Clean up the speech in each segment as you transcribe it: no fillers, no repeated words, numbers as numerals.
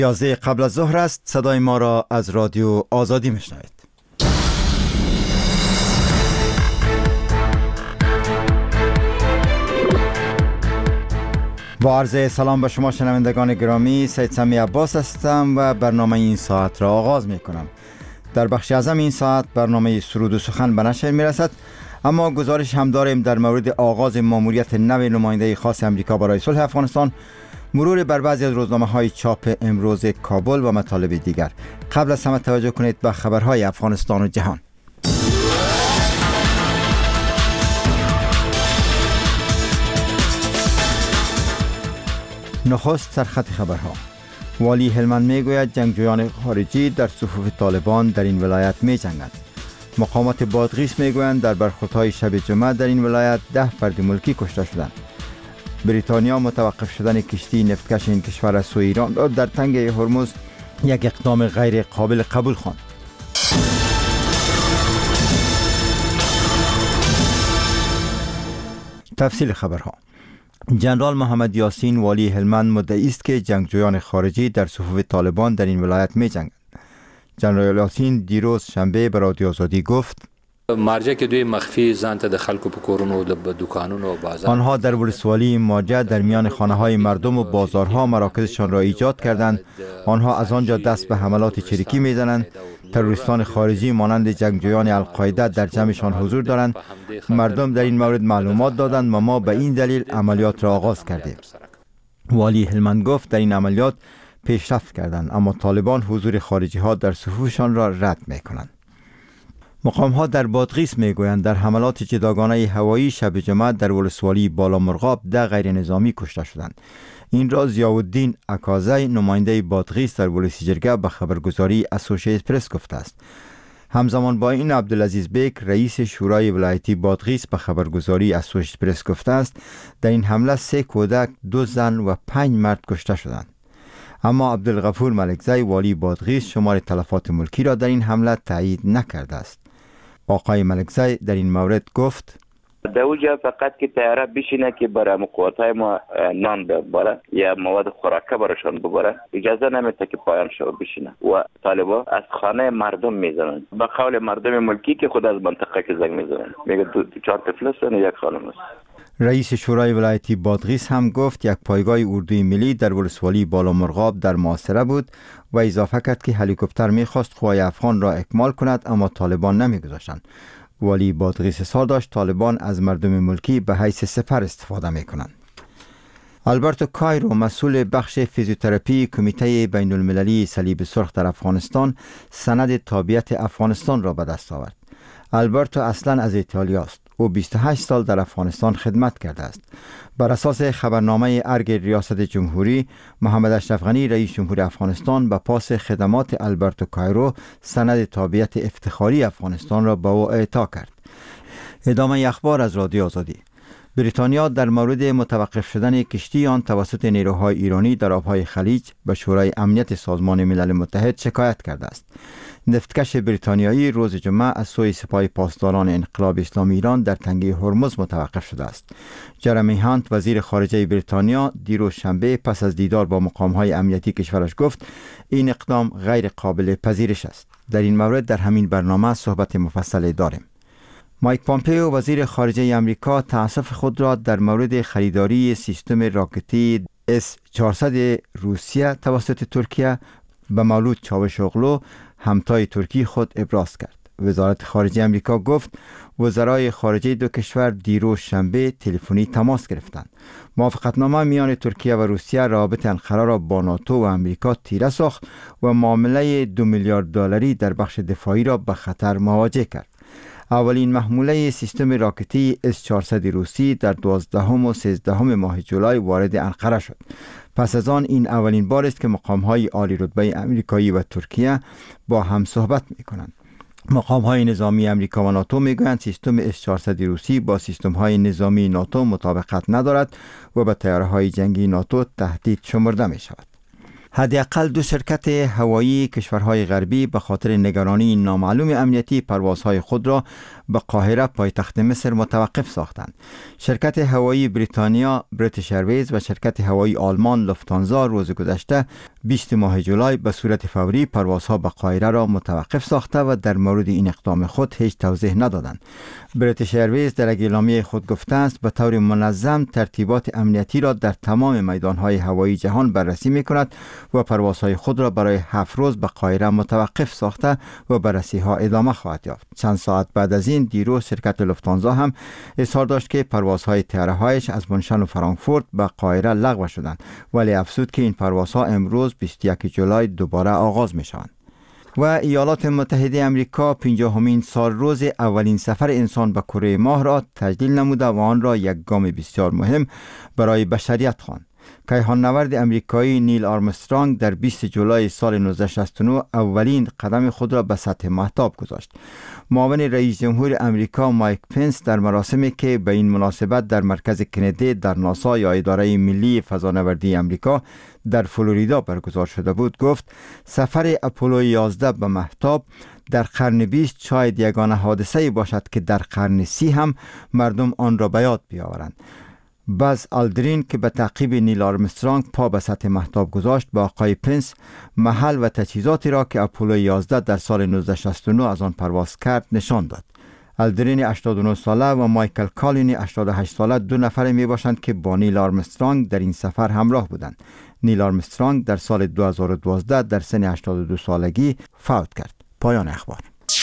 11 قبل از ظهر است. صدای ما را از رادیو آزادی میشنوید. با عرض سلام به شما شنوندگان گرامی، سید سمی عباس هستم و برنامه این ساعت را آغاز می کنم. در بخش اعظم این ساعت برنامه سرود و سخن به نشر می رسد، اما گزارش هم داریم در مورد آغاز ماموریت نو نماینده خاص امریکا برای صلح افغانستان، مرور بر بعضی از روزنامه‌های چاپ امروز کابل و مطالب دیگر. قبل از همه توجه کنید به خبرهای افغانستان و جهان. نخست سرخط خبرها. والی هلمند میگوید جنگجویان خارجی در صفوف طالبان در این ولایت می جنگند. مقامات بادغیس میگویند در برخوردهای شب جمعه در این ولایت 10 فرد ملکی کشته شدند. بریتانیا متوقف شدن کشتی نفتکش این کشور از سوی ایران را در تنگه هرمز یک اقدام غیر قابل قبول خواند. تفصیل خبرها. جنرال محمد یاسین والی هلمند مدعی است که جنگجویان خارجی در صفوف طالبان در این ولایت می جنگند. جنرال یاسین دیروز شنبه به رادیو آزادی گفت مارجه که دوی مخفی زنت د خلکو په کورونو و دکانونو و بازار، آنها در ولسوالی مارجه در میان خانه های مردم و بازارها مراکزشان را ایجاد کردند. آنها از آنجا دست به حملات چریکی میزنند. تروریستان خارجی مانند جنگجویان القاعده در جمعشان حضور دارند. مردم در این مورد معلومات دادند و ما به این دلیل عملیات را آغاز کردیم. والی هلمند گفت در این عملیات پیشرفت کردند، اما طالبان حضور خارجی ها در صفوفشان را رد میکنند. مقام ها در بادغیس میگویند در حملات جداگانه هوایی شب جمعه در ولسوالی بالا مرغاب 10 غیر نظامی کشته شدند. این را ضیاءالدین اکازی نماینده بادغیس در ولسی جرگه به خبرگزاری اسوشییتد پرس گفته است. همزمان با این عبدالعزیز بیک رئیس شورای ولایتی بادغیس به خبرگزاری اسوشییتد پرس گفته است در این حمله 3 کودک، 2 زن و 5 مرد کشته شدند. اما عبدالغفور ملکزی والی بادغیس شمار تلفات ملکی را در این حمله تایید نکرده است. آقای ملکزی در این مورد گفت در اوجا فقط که طیاره بشینه که برای مقاطعه ما نان ببره یا مواد خوراکه براشان ببره، اجازه نمیده که پایان شو بشینه و طالبا از خانه مردم میزنن. به قول مردم ملکی که خود از منطقه که زنگ میزنن، میگه 4 طفل هستن یک خانم است. رئیس شورای ولایتی بادغیس هم گفت یک پایگاه اردوی ملی در ولسوالی بالا مرغاب در محاصره بود و اضافه کرد که هلیکوپتر میخواست قوای افغان را اکمال کند، اما طالبان نمیگذاشتند. والی بادغیس اظهار داشت طالبان از مردم ملکی به حیث سپر استفاده میکنند. آلبرتو کایرو مسئول بخش فیزیوتراپی کمیته بین المللی صلیب سرخ در افغانستان سند تابعیت افغانستان را به دست آورد. آلبرتو اصلا از ایتالیا است. او 28 سال در افغانستان خدمت کرده است. بر اساس خبرنامه ارگ ریاست جمهوری، محمد اشرف غنی رئیس جمهور افغانستان به پاس خدمات آلبرتو کایرو سند تابعیت افتخاری افغانستان را به او اعطا کرد. ادامه اخبار از رادیو آزادی. بریتانیا در مورد متوقف شدن کشتی آن توسط نیروهای ایرانی در آبهای خلیج به شورای امنیت سازمان ملل متحد شکایت کرده است. نفتکش بریتانیایی روز جمعه از سوی سپاه پاسداران انقلاب اسلامی ایران در تنگه هرمز متوقف شده است. جرمی هانت وزیر خارجه بریتانیا دیروز شنبه پس از دیدار با مقام‌های امنیتی کشورش گفت این اقدام غیر قابل پذیرش است. در این مورد در همین برنامه صحبت مفصل داریم. مایک پامپیو وزیر خارجه امریکا تأسف خود را در مورد خریداری سیستم راکتی S-400 روسیه توسط ترکیه به مولود چاوشوغلو همتای ترکی خود ابراز کرد. وزارت خارجه امریکا گفت وزرای خارجه دو کشور دیروز شنبه تلفنی تماس گرفتند. موافقتنامه میان ترکیه و روسیه رابط انقره را با ناتو و امریکا تیره ساخت و معامله 2 میلیارد دلاری در بخش دفاعی را به خطر مواجه کرد. اولین محموله سیستم راکتی S-400 روسی در 12 و 13 ماه جولای وارد انقره شد. پس از آن این اولین بار است که مقام‌های عالی رتبه امریکایی و ترکیه با هم صحبت می‌کنند. مقام‌های نظامی امریکا و ناتو می‌گویند سیستم S-400 روسی با سیستم‌های نظامی ناتو مطابقت ندارد و به تیاره‌های جنگی ناتو تهدید شمرده می‌شود. حداقل 2 شرکت هوایی کشورهای غربی به خاطر نگرانی نامعلوم امنیتی پروازهای خود را به قاهره پایتخت مصر متوقف ساختند. شرکت هوایی بریتانیا بریتیش ایرویز و شرکت هوایی آلمان لوفتانزا روز گذشته 20 ماه جولای به صورت فوری پروازها به قاهره را متوقف ساخته و در مورد این اقدام خود هیچ توضیح ندادند. بریتیش ایرویز در اعلامیه خود گفته است به طور منظم ترتیبات امنیتی را در تمام میدانهای هوایی جهان بررسی می‌کند و پروازهای خود را برای 7 روز به قاهره متوقف ساخته و بررسی‌ها ادامه خواهد یافت. چند ساعت بعد از این دیروز شرکت لوفتانزا هم اظهار داشت که پروازهای طیاره‌هایش از منشن و فرانکفورت به قاهره لغو شدند، ولی افزود که این پروازها امروز 21 جولای دوباره آغاز می‌شوند. و ایالات متحده آمریکا 50مین سال روز اولین سفر انسان به کره ماه را تجلیل نموده و آن را یک گام بسیار مهم برای بشریت خواند. کیهان نورد امریکایی نیل آرمسترانگ در 20 جولای سال 1969 اولین قدم خود را به سطح مهتاب گذاشت. معاون رئیس جمهور امریکا مایک پنس در مراسمی که به این مناسبت در مرکز کندی در ناسا یا اداره ملی فضانوردی امریکا در فلوریدا برگزار شده بود گفت سفر اپولو 11 به مهتاب در قرن 20 شاید یگانه حادثه‌ای باشد که در قرن 30 هم مردم آن را به یاد بیاورند. باز آلدرین که به تعقیب نیل آرمسترانگ پا به سطح مهتاب گذاشت با آقای پنس محل و تجهیزاتی را که اپولو 11 در سال 1969 از آن پرواز کرد نشان داد. آلدرین 89 ساله و مایکل کالین 88 ساله 2 نفر می باشند که با نیل آرمسترانگ در این سفر همراه بودند. نیل آرمسترانگ در سال 2012 در سن 82 سالگی فوت کرد. پایان اخبار.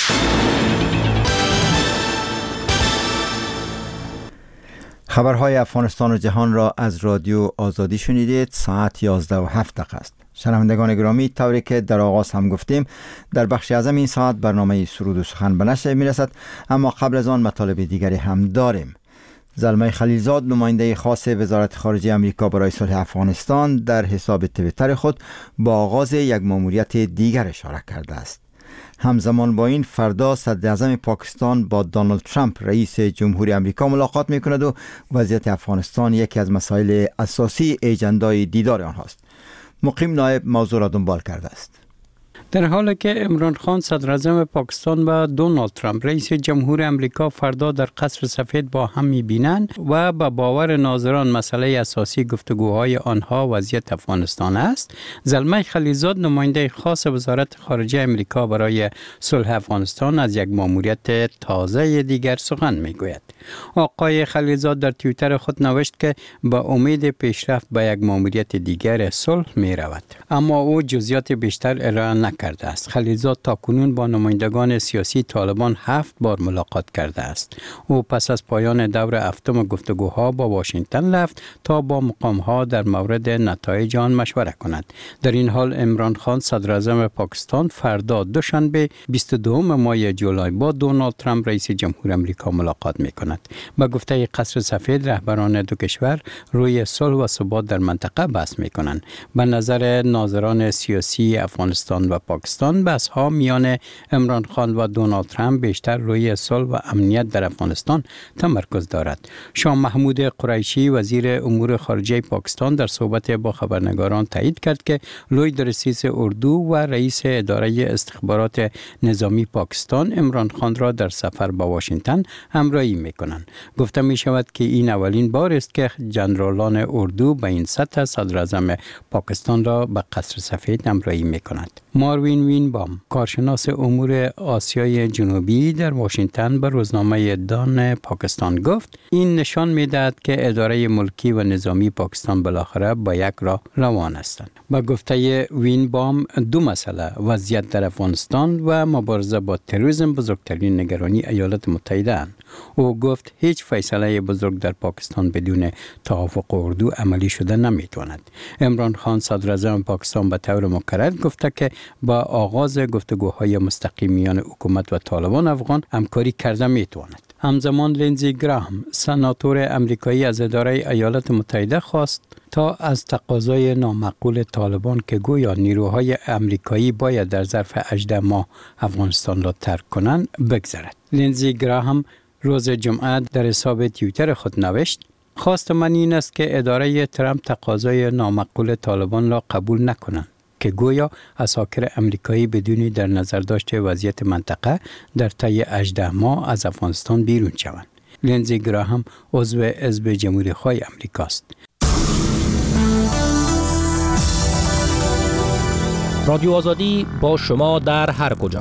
خبرهای افغانستان و جهان را از رادیو آزادی شنیدید. ساعت 11:07 است. شنوندگان گرامی، طوری که در آغاز هم گفتیم در بخش اعظم این ساعت برنامه سرود و سخن به نشر میرسد، اما قبل از آن مطالب دیگری هم داریم. زلمه خلیلزاد نماینده خاص وزارت خارجه آمریکا برای صلح افغانستان در حساب توییتر خود با آغاز یک مأموریت دیگر اشاره کرده است. همزمان با این فردا صدر اعظم پاکستان با دونالد ترامپ رئیس جمهوری آمریکا ملاقات می‌کند و وضعیت افغانستان یکی از مسائل اساسی اجندای دیدار آنهاست. مقیم نایب موضوع را دنبال کرده است. در حالی که عمران خان صدر اعظم پاکستان و دونالد ترامپ رئیس جمهور امریکا فردا در قصر سفید با هم می‌بینند و با باور ناظران مسئله اساسی گفتگوهای آنها وضعیت افغانستان است، زلمه خلیلزاد نماینده خاص وزارت خارجه امریکا برای صلح افغانستان از یک مأموریت تازه دیگر سخن می‌گوید. آقای خلیلزاد در توییتر خود نوشت که با امید پیشرفت به یک مأموریت دیگر صلح می‌رود، اما او جزئیات بیشتر ارائه نکرده است. خلیلزاد تاکنون با نمایندگان سیاسی طالبان 7 بار ملاقات کرده است. او پس از پایان دور هفتم گفتگوها با واشنگتن رفت تا با مقام‌ها در مورد نتایج آن مشوره کند. در این حال عمران خان صدر اعظم پاکستان فردا دوشنبه 22 ماه جولای با دونالد ترامپ رئیس جمهور آمریکا ملاقات می‌کند. به گفته قصر سفید رهبران دو کشور روی صلح و ثبات در منطقه بحث می‌کنند. به نظر ناظران سیاسی افغانستان و پاکستان بحث‌ها میان عمران خان و دونالد ترامپ بیشتر روی صلح و امنیت در افغانستان تمرکز دارد. شاه محمود قریشی وزیر امور خارجه پاکستان در صحبت با خبرنگاران تایید کرد که لوید رئیس اردو و رئیس اداره استخبارات نظامی پاکستان عمران خان را در سفر به واشنگتن همراهی می‌کنند. گفته می‌شود که این اولین بار است که ژنرالان اردو به این سطح صدر اعظم پاکستان را به قصر سفید همراهی می‌کند. ماروین وینبام کارشناس امور آسیای جنوبی در واشنگتن به روزنامه دان پاکستان گفت این نشان می‌دهد که اداره ملکی و نظامی پاکستان بالاخره با یک راه روان هستند. با گفته وینبام 2 مسئله وضعیت در افغانستان و مبارزه با تروریسم بزرگترین نگرانی ایالات متحده اند. او گفت هیچ فیصله بزرگ در پاکستان بدون توافق اردو عملی شده نمیتواند. عمران خان صدر اعظم پاکستان به طور مکرر گفته که با آغاز گفتگوهای مستقیم میان حکومت و طالبان افغان همکاری کرده میتواند. همزمان لینزی گراهم سناتور امریکایی از اداره ایالات متحده خواست تا از تقاضای نامعقول طالبان که گویا نیروهای امریکایی باید در ظرف 18 ماه افغانستان را ترک کنند بگذرد. لینزی گراهم روز جمعه در حساب توییتر خود نوشت خواست من این است که اداره ترامپ تقاضای نامعقول طالبان را قبول نکنند. که گویا عساکر امریکایی بدون در نظر داشته وضعیت منطقه در طی 18 ماه از افغانستان بیرون شوند. لینزی گراهام عضو حزب جمهوری‌خواه امریکاست. رادیو آزادی با شما در هر کجا.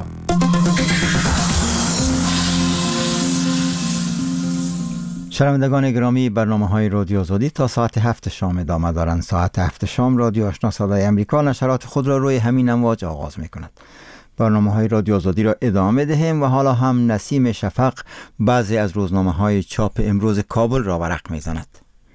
شنوندگان گرامی، برنامه‌های رادیو آزادی تا ساعت 7 شام ادامه دارند. ساعت 7 شام رادیو آشنا صدای امریکا نشرات خود را روی همین امواج آغاز می‌کند. برنامه‌های رادیو آزادی را ادامه دهیم و حالا هم نسیم شفق بعضی از روزنامه‌های چاپ امروز کابل را ورق می‌زند.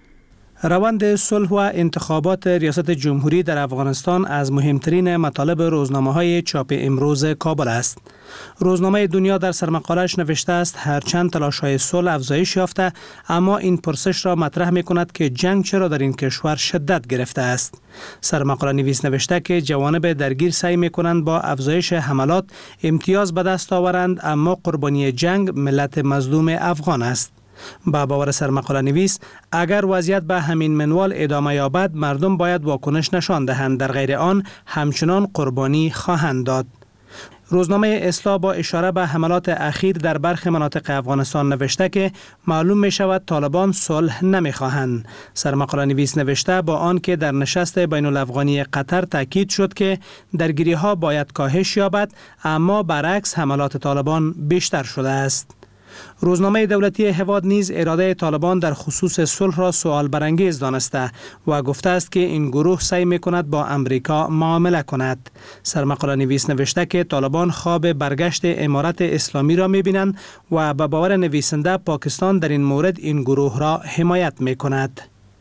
روند صلح و انتخابات ریاست جمهوری در افغانستان از مهمترین مطالب روزنامه‌های چاپ امروز کابل است. روزنامه دنیا در سرمقاله‌اش نوشته است هرچند تلاش‌های صلح افزایش یافته، اما این پرسش را مطرح می‌کند که جنگ چرا در این کشور شدت گرفته است. سرمقاله نویس نوشته که جوانب درگیر سعی می‌کنند با افزایش حملات امتیاز به دست آورند، اما قربانی جنگ ملت مظلوم افغان است. با باور سرمقاله نویس اگر وضعیت به همین منوال ادامه یابد، مردم باید واکنش نشان دهند، در غیر آن همچنان قربانی خواهند داد. روزنامه اصلاح با اشاره به حملات اخیر در برخی مناطق افغانستان نوشته که معلوم می شود طالبان صلح نمی خواهند. سرمقاله نویس نوشته با آن که در نشست بین الافغانی قطر تاکید شد که درگیری ها باید کاهش یابد، اما برعکس حملات طالبان بیشتر شده است. روزنامه دولتی هواد نیز اراده طالبان در خصوص صلح را سوال برانگیز دانسته و گفته است که این گروه سعی می‌کند با امریکا معامله کند. سرمقاله نویس نوشته که طالبان خواب برگشت امارت اسلامی را می‌بینند و به باور نویسنده پاکستان در این مورد این گروه را حمایت می‌کند.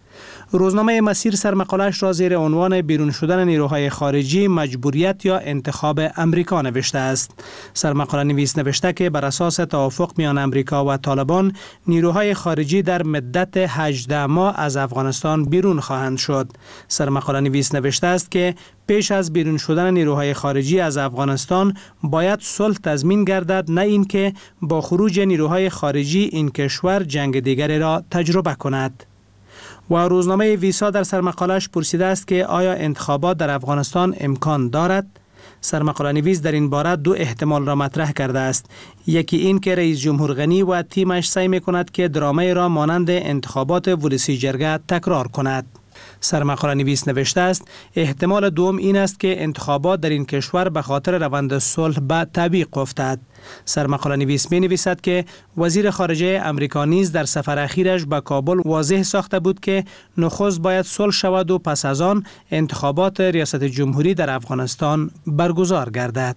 روزنامه مسیر سرمقاله‌اش را زیر عنوان بیرون شدن نیروهای خارجی مجبوریت یا انتخاب امریکا نوشته است. سرمقاله نویس نوشته که بر اساس توافق میان امریکا و طالبان نیروهای خارجی در مدت 18 ماه از افغانستان بیرون خواهند شد. سرمقاله نویس نوشته است که پیش از بیرون شدن نیروهای خارجی از افغانستان باید صلح تضمین گردد، نه اینکه با خروج نیروهای خارجی این کشور جنگ دیگری را تجربه کند. و روزنامه ویسا در سرمقاله‌اش پرسیده است که آیا انتخابات در افغانستان امکان دارد؟ سرمقاله نویس در این باره دو احتمال را مطرح کرده است. یکی این که رئیس جمهور غنی و تیمش سعی می‌کند که درامه را مانند انتخابات ولسی جرگه تکرار کند. سرمقاله نویس نوشته است احتمال دوم این است که انتخابات در این کشور به خاطر روند صلح به تعویق افتد. سرمقاله نویس می نویسد که وزیر خارجه امریکا نیز در سفر اخیرش به کابل واضح ساخته بود که نخست باید صلح شود و پس از آن انتخابات ریاست جمهوری در افغانستان برگزار گردد.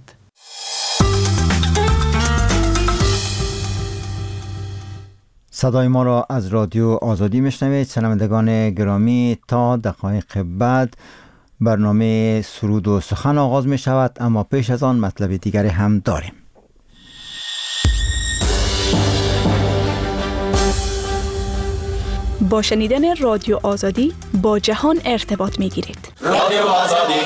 صدای ما را از رادیو آزادی میشنوید. شنوندگان گرامی، تا دقایق بعد برنامه سرود و سخن آغاز می شود، اما پیش از آن مطلب دیگری هم داریم. با شنیدن رادیو آزادی با جهان ارتباط می گیرید. رادیو آزادی.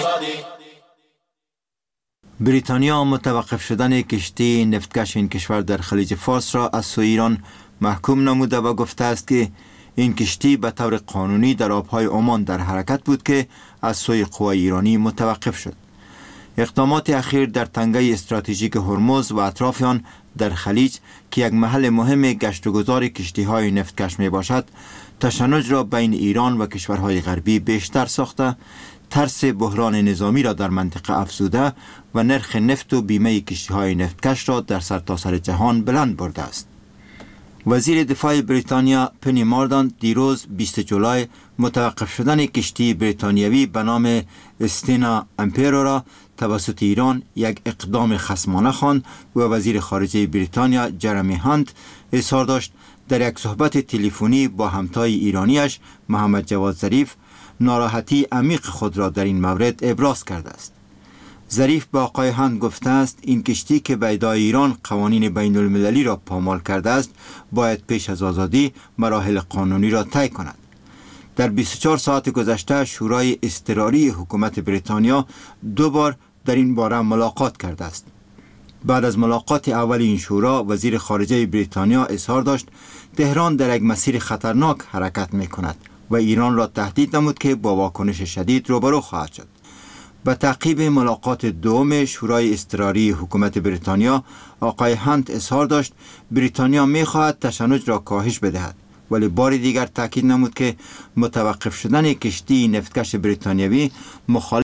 بریتانیا متوقف شدن کشتی نفتکش این کشور در خلیج فارس را از سوی ایران محکوم نموده و گفته است که این کشتی به طور قانونی در آبهای عمان در حرکت بود که از سوی قوای ایرانی متوقف شد. اقدامات اخیر در تنگه استراتژیک هرمز و اطراف آن در خلیج که یک محل مهم گشت و گذار کشتی‌های نفتکش می باشد، تشنج را بین ایران و کشورهای غربی بیشتر ساخته، ترس بحران نظامی را در منطقه افزوده و نرخ نفت و بیمه کشتی‌های نفتکش را در سرتاسر جهان بلند برده است. وزیر دفاع بریتانیا پنی ماردان دیروز 20 جولای متوقف شدن کشتی بریتانیایی به نام استینا امپیرو را توسط ایران یک اقدام خصمانه خواند و وزیر خارجه بریتانیا جرمی هانت اظهار داشت در یک صحبت تلفنی با همتای ایرانیش محمد جواد ظریف ناراحتی عمیق خود را در این مورد ابراز کرده است. ظریف با آقای هانت گفته است این کشتی که به ادعای ایران قوانین بین المللی را پامال کرده است باید پیش از آزادی مراحل قانونی را طی کند. در 24 ساعت گذشته شورای اضطراری حکومت بریتانیا 2 بار در این باره ملاقات کرده است. بعد از ملاقات اول این شورا وزیر خارجه بریتانیا اظهار داشت تهران در یک مسیر خطرناک حرکت می کند و ایران را تهدید نمود که با واکنش شدید روبرو خواهد شد. به تعقیب ملاقات دوم شورای اضطراری حکومت بریتانیا، آقای هانت اظهار داشت بریتانیا می‌خواهد تشنج را کاهش بدهد، ولی بار دیگر تاکید نمود که متوقف شدن کشتی نفتکش بریتانیایی مخالف